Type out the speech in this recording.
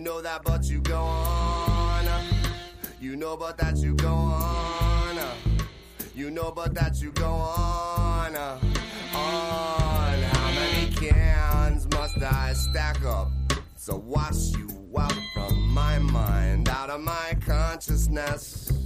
know that, but you go on. You know, but that you go on. You know, but that you go on. How many cans must I stack up to wash you out from my mind, out of my consciousness?